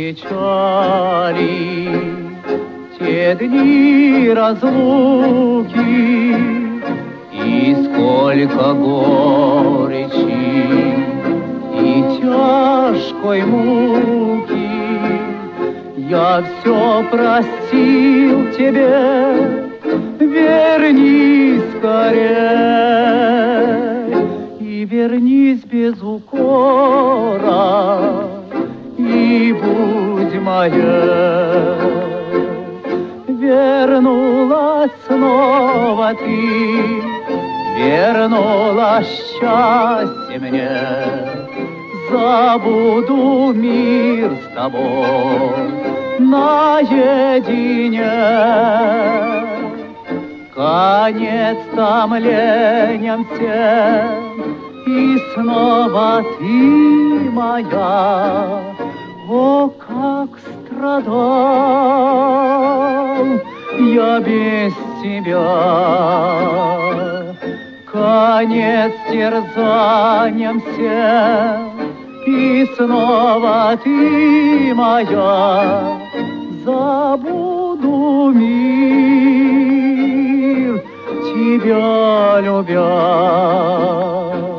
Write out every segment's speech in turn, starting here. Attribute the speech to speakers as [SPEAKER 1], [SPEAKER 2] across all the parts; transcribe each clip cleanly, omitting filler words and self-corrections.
[SPEAKER 1] печали, те дни разлуки, и сколько горечи и тяжкой муки. Я все простил тебе, вернись скорей, и вернись без укора, и будь моей. Вернулась снова ты, вернула счастье мне. Забуду мир с тобой наедине. Конец томлениям всем, и снова ты моя. О, как страдал я без тебя! Конец терзаниям всем, и снова ты моя. Забуду мир, тебя любя.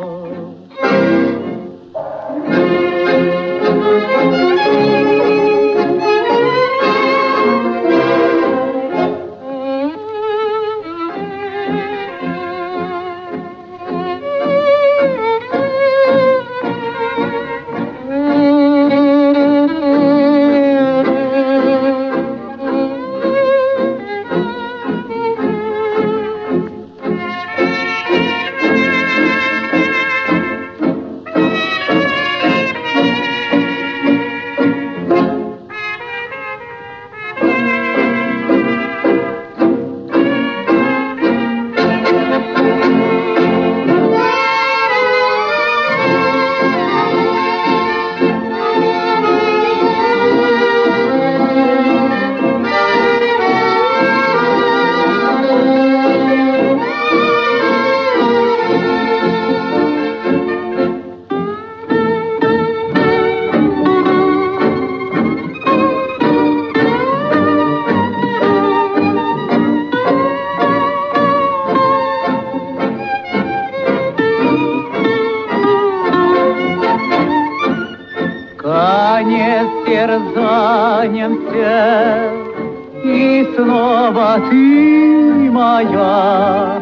[SPEAKER 1] Конец терзаниям всем, и снова ты моя.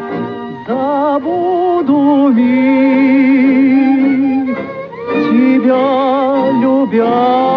[SPEAKER 1] Забуду мир, тебя любя.